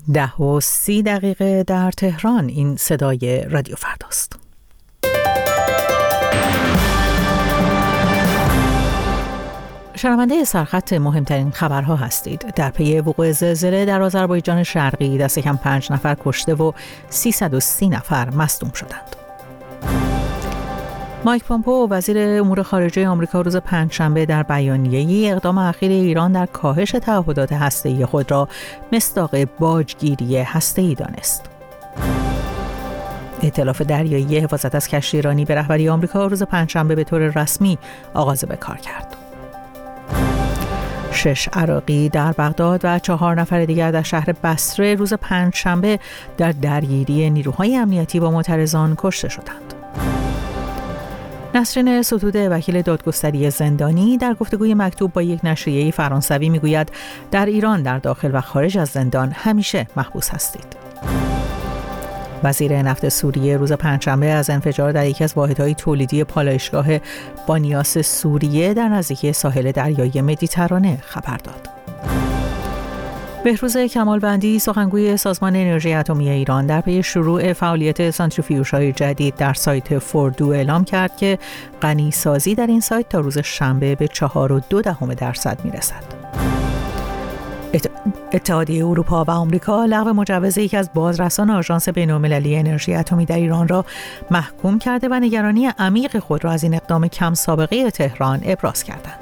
10:30 در تهران. این صدای رادیو فرداست. شنونده سرخط مهمترین خبرها هستید. در پی وقوع زلزله در آذربایجان شرقی دست کم 5 نفر کشته و 330 نفر مصدوم شدند. مایک پومپئو وزیر امور خارجه آمریکا روز پنجشنبه در بیانیه‌ای اقدام اخیر ایران در کاهش تعهدات هسته‌ای خود را مصداق باجگیری هسته‌ای دانست. ائتلاف دریایی حفاظت از کشتی ایرانی به رهبری آمریکا روز پنجشنبه به طور رسمی آغاز به کار کرد. 6 عراقی در بغداد و 4 نفر دیگر در شهر بصره روز پنجشنبه در درگیری نیروهای امنیتی با معترضان کشته شدند. نسرین ستوده وکیل دادگستری زندانی در گفتگوی مکتوب با یک نشریه فرانسوی میگوید در ایران در داخل و خارج از زندان همیشه محبوس هستید. وزیر نفت سوریه روز پنجشنبه از انفجار در یکی از واحدهای تولیدی پالایشگاه بانیاس سوریه در نزدیکی ساحل دریایی مدیترانه خبر داد. بهروز کمالبندی سخنگوی سازمان انرژی اتمی ایران در پی شروع فعالیت سانتریفیوژهای جدید در سایت فوردو اعلام کرد که غنیسازی در این سایت تا روز شنبه به 4.2% میرسد. اتحادیه اروپا و آمریکا لغو مجوز یکی از بازرسان آژانس بین‌المللی انرژی اتمی در ایران را محکوم کرده و نگرانی عمیق خود را از این اقدام کم سابقه تهران ابراز کردند.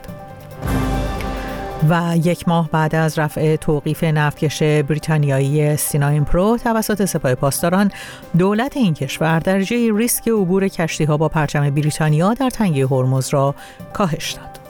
و 1 ماه بعد از رفع توقیف نفتکش بریتانیایی سیناین پرو توسط سپاه پاسداران، دولت این کشور درجه ریسک عبور کشتی‌ها با پرچم بریتانیا در تنگه هرمز را کاهش داد.